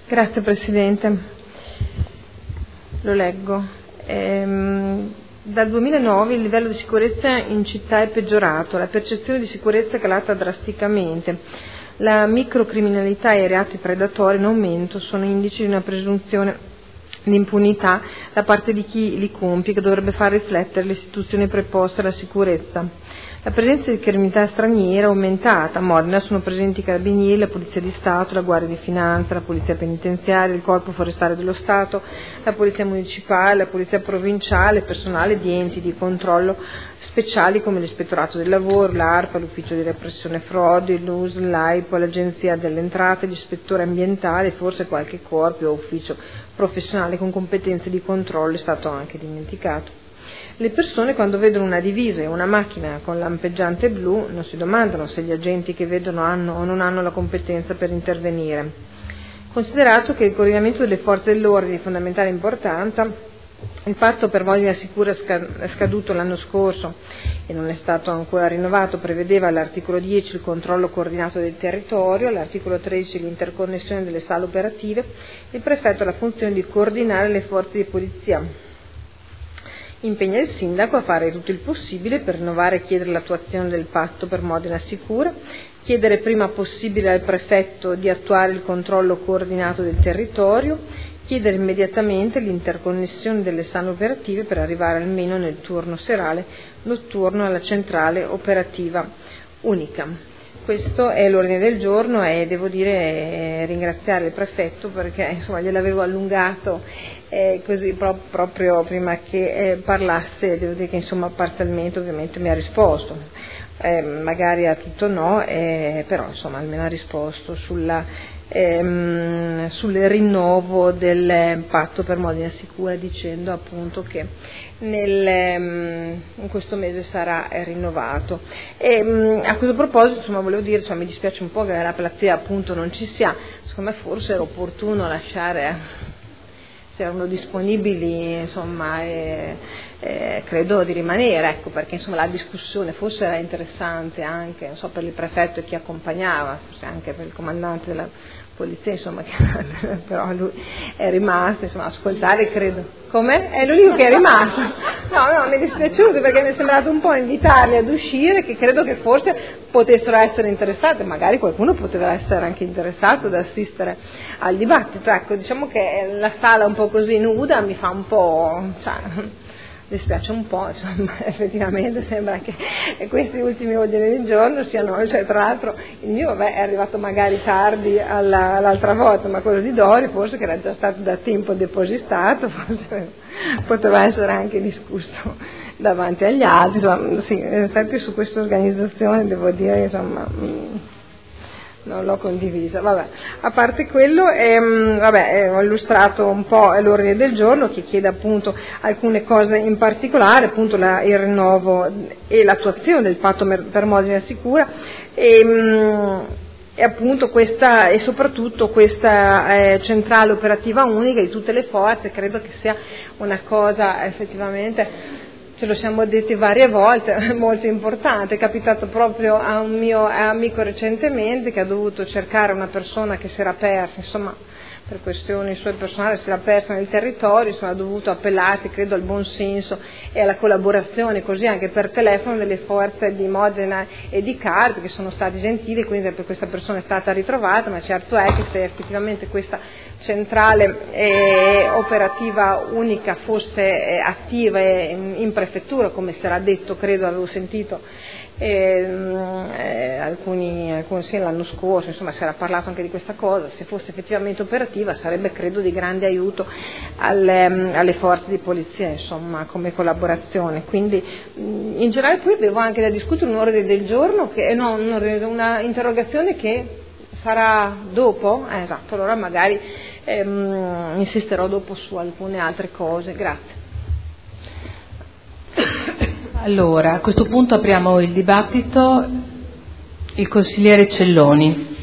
Grazie Presidente. Lo leggo. Dal 2009 il livello di sicurezza in città è peggiorato, la percezione di sicurezza è calata drasticamente. La microcriminalità e i reati predatori in aumento sono indici di una presunzione di impunità da parte di chi li compie, che dovrebbe far riflettere le istituzioni preposte alla sicurezza. La presenza di criminalità straniera è aumentata. A Modena sono presenti i Carabinieri, la Polizia di Stato, la Guardia di Finanza, la Polizia Penitenziaria, il Corpo Forestale dello Stato, la Polizia Municipale, la Polizia Provinciale, personale di enti di controllo speciali come l'Ispettorato del Lavoro, l'ARPA, l'Ufficio di Repressione Frodi, l'US, l'AIPO, l'Agenzia delle Entrate, gli ispettori ambientali e forse qualche corpo o ufficio professionale con competenze di controllo è stato anche dimenticato. Le persone quando vedono una divisa e una macchina con lampeggiante blu non si domandano se gli agenti che vedono hanno o non hanno la competenza per intervenire. Considerato che il coordinamento delle forze dell'ordine è di fondamentale importanza, il patto per Modena Sicura è scaduto l'anno scorso e non è stato ancora rinnovato, prevedeva all'articolo 10 il controllo coordinato del territorio, all'articolo 13 l'interconnessione delle sale operative, il prefetto ha la funzione di coordinare le forze di polizia. Impegna il sindaco a fare tutto il possibile per rinnovare e chiedere l'attuazione del patto per Modena Sicura, chiedere prima possibile al prefetto di attuare il controllo coordinato del territorio, chiedere immediatamente l'interconnessione delle sale operative per arrivare almeno nel turno serale notturno alla centrale operativa unica. Questo è l'ordine del giorno e devo dire ringraziare il prefetto perché insomma gliel'avevo allungato così proprio prima che parlasse, devo dire che insomma parzialmente ovviamente mi ha risposto, magari a tutto no, però insomma almeno ha risposto sul rinnovo del patto per Modena Sicura dicendo appunto che in questo mese sarà rinnovato. A questo proposito insomma volevo dire, insomma, mi dispiace un po' che la platea appunto non ci sia, secondo me forse era opportuno lasciare, se erano disponibili insomma credo di rimanere, ecco, perché insomma la discussione forse era interessante anche, non so, per il prefetto e chi accompagnava, forse anche per il comandante della polizia, insomma, però lui è rimasto, insomma, ascoltare credo. Come? È l'unico che è rimasto. No, mi è dispiaciuto perché mi è sembrato un po' invitarli ad uscire, che credo che forse potessero essere interessati, magari qualcuno poteva essere anche interessato ad assistere al dibattito. Ecco, diciamo che la sala un po' così nuda mi fa un po', dispiace un po', insomma, effettivamente sembra che questi ultimi ordini del giorno siano, cioè tra l'altro il mio è arrivato magari tardi l'altra volta, ma quello di Dori forse che era già stato da tempo depositato, forse poteva essere anche discusso davanti agli altri, insomma, sì, in effetti su questa organizzazione devo dire, insomma, non l'ho condivisa. Vabbè. A parte quello, ho illustrato un po' l'ordine del giorno che chiede appunto alcune cose in particolare, appunto il rinnovo e l'attuazione del patto per Modena Sicura e appunto questa e soprattutto questa centrale operativa unica di tutte le forze. Credo che sia una cosa effettivamente, ce lo siamo detti varie volte, molto importante. È capitato proprio a un mio amico recentemente che ha dovuto cercare una persona che si era persa, insomma, per questioni sue personali si era persa nel territorio, insomma, ha dovuto appellarsi, credo, al buon senso e alla collaborazione, così anche per telefono, delle forze di Modena e di Carpi, che sono stati gentili, quindi per questa persona è stata ritrovata, ma certo è che se effettivamente questa centrale operativa unica fosse attiva in prefettura, come si era detto, credo, avevo sentito alcuni sì, l'anno scorso, insomma, si era parlato anche di questa cosa, se fosse effettivamente operativa sarebbe, credo, di grande aiuto alle forze di polizia, insomma, come collaborazione. Quindi in generale poi avevo anche da discutere un ordine del giorno una interrogazione che sarà dopo? Esatto, allora magari insisterò dopo su alcune altre cose. Grazie. Allora, a questo punto apriamo il dibattito. Il consigliere Celloni.